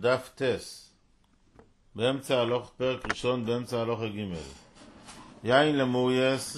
דף טס, באמצע הלוך, פרק ראשון, באמצע הלוך ג' יין למורייס,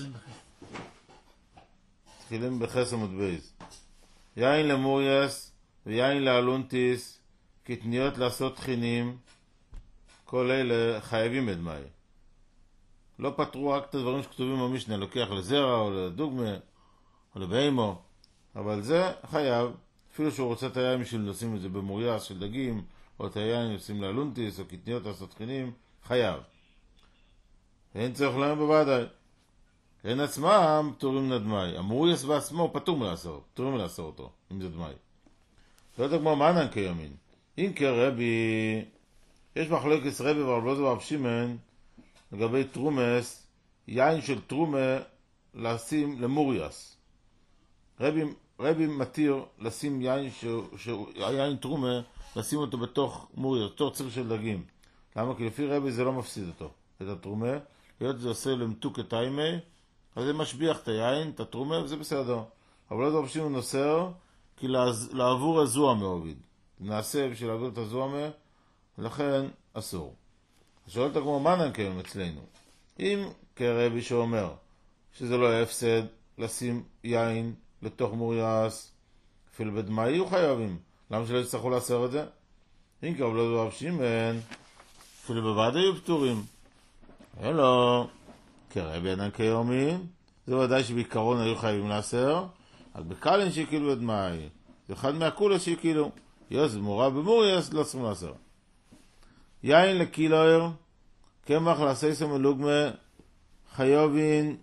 תחילים בחס עמוד בייס. יין למורייס ויין לאלונטיס, קטניות לעשות תחינים, כל אלה חייבים בדמאי. לא פתרו רק את הדברים שכתובים במשנה, לוקח לזרע או לדוגמה או לבהמו, אבל זה חייב. אפילו שהוא רוצה את היין בשביל לשים את זה במורייס של דגים, או את היין לשים לאלונטיס או קטניות לעשות תחינים, חייב. אין צריך להם בוודאי. אין עצמם פטורים לדמאי. המורייס בעצמו פטור מלעשות, פטורים מלעשות אותו, אם זה דמאי. לא יודע כמו מענן כיומין. אם כרבי, יש מחלוקת רבי ורב אלעזר ורב שמעון לגבי תרומס, יין של תרומה לשים למורייס. רבי מתיר לשים יין יין תרומה, לשים אותו בתוך מורייס, בתוך ציר של דגים. למה? כי לפי רבי זה לא מפסיד אותו, את התרומה. להיות זה עושה למתוק את האימי, אז זה משביח את היין, את התרומה, וזה בסדר. אבל לא דורשים הוא נוסר, כי לעבור הזועה מעוביד. נעשה בשביל לעבור את הזועה, ולכן אסור. שואלת כמו מנן כיום אצלנו. אם כרבי שאומר שזה לא הפסד לשים יין לתוך מורייס, אפילו בדמאי יהיו חייבים. למה שלא יצטרכו לעשר את זה? אם כבר לא דורב שמעון, אפילו בוודאי יהיו פטורים. אלו, כרבי ענן כיומין, זה ודאי שבעיקרון היו חייבים לעשר, רק בקלן שיקילו בדמאי. זה אחד מהקולה שיקילו. יוז מורה במורייס, לא צריכים לעשר. יין לקילויר, כמח לעשייסם ולוגמה, חיובין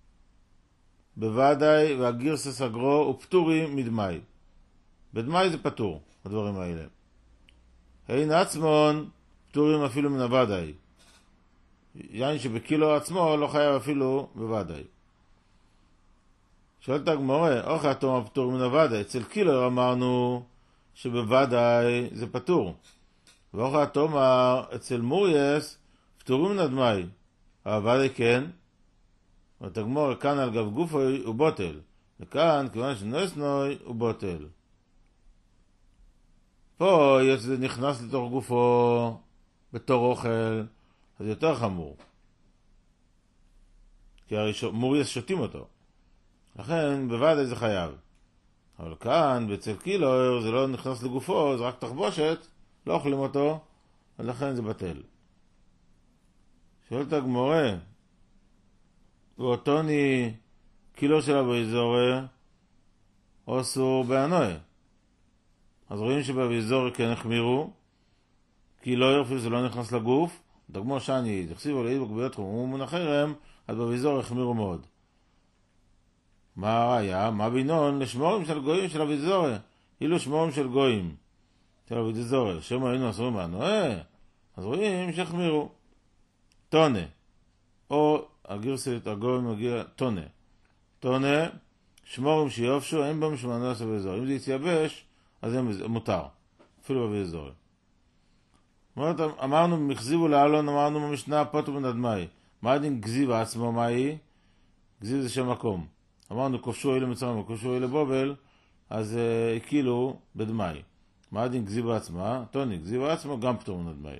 בוודאי והגירסה סגרו ופטורים מדמאי. בדמאי זה פטור, הדברים האלה. אין עצמון, פטורים אפילו מן הוודאי. יין שבקילו עצמו לא חייב אפילו בוודאי. שואלת הגמרא, אוכל התום הפטור מן הוודאי. אצל קילויר אמרנו שבוודאי זה פטור. ואוכל התום אצל מורייס פטורים מן הדמאי. הוודאי כן. ותגמור כאן על גב גופוי הוא בוטל. וכאן כיוון שנויסנוי הוא בוטל. פה זה נכנס לתוך גופו בתור אוכל, אז יותר חמור. כי מורייס שותים אותו. לכן בוודאי זה חייב. אבל כאן בצל קילויר זה לא נכנס לגופו, זה רק תחבושת, לא אוכלים אותו, ולכן זה בטל. שואלת הגמורה, ואותוני קילו שלה באזור אוסור בענוי. אז רואים שבאזור כן החמירו, כי לא ירפי זה לא נכנס לגוף, דגמו שאני, תחסיבו לעיד בקביות חומרו מונחרם, אז באזור החמירו מאוד. מה הראיה? מה בינון? לשמורים של גויים של אביזור, אילו שמורים של גויים של אביזור, שמה היינו אסורים בענוי, אז רואים שהחמירו. טונה, או הגרסת הגויים מגיע טונה. טונה, שמורים שיופשו, אין בהם שמונה עשר באזור. אם זה יתייבש, אז זה מותר. אפילו באזור. אמרנו, מחזיבו לעלון, אמרנו במשנה, פוטו מן הדמאי. מה הדין גזיב עצמו, מה היא? גזיב זה שם מקום. אמרנו, כובשו אלה מצרים, כובשו אלה בובל, אז הקילו בדמאי. מה הדין גזיב עצמה? טוני, גזיב עצמו, גם פטור מן הדמאי.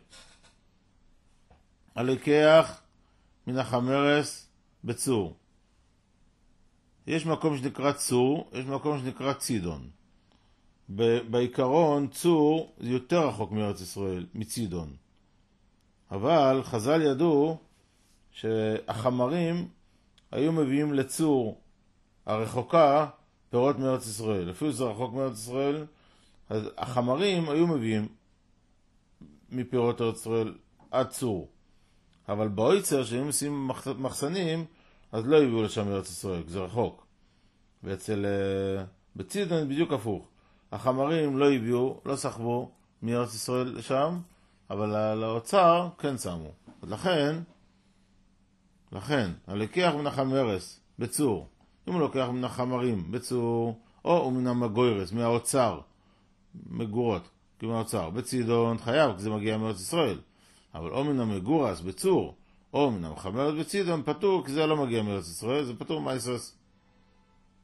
הלקח מן החמרס בצור. יש מקום שנקרא צור, יש מקום שנקרא צידון. בעיקרון צור זה יותר רחוק מארץ ישראל, מצידון. אבל חז"ל ידעו שהחמרים היו מביאים לצור הרחוקה פירות מארץ ישראל. אפילו זה רחוק מארץ ישראל, אז החמרים היו מביאים מפירות ארץ ישראל עד צור. אבל באויצר, שהם עושים מחסנים, אז לא הביאו לשם מארץ ישראל, זה רחוק. בצידון בדיוק הפוך. החמרים לא הביאו, לא סחבו מארץ ישראל לשם, אבל לאוצר כן שמו. אז לכן, הלקח מן החמרס בצור, אם הוא לוקח מן החמרים בצור, או מן המגוירס, מהאוצר, מגורות, כי מהאוצר, בצידון חייב, כי זה מגיע מארץ ישראל. אבל או מן המגורס בצור, או מן המחמרת בצידון, פטור, כי זה לא מגיע מארץ ישראל, זה פטור מייסרס.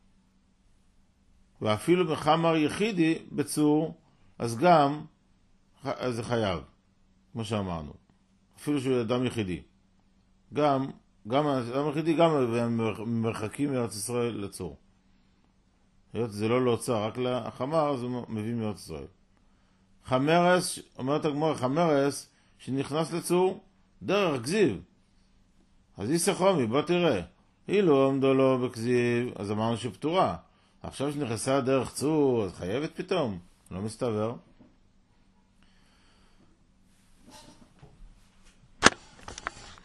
ואפילו מחמר יחידי בצור, אז גם זה חייב, כמו שאמרנו. אפילו שהוא אדם יחידי. גם אדם יחידי, גם מרחקים מארץ ישראל לצור. זה לא להוצא, רק לחמר, אז הוא מביא מארץ ישראל. חמרס, אומרת הגמרא, חמרס שנכנס לצור דרך כזיב. אז איסא חומי, בוא תראה. אילו עמדו לו בכזיב, אז אמרנו שפטורה. עכשיו שנכנסה דרך צור, אז חייבת פתאום. לא מסתבר.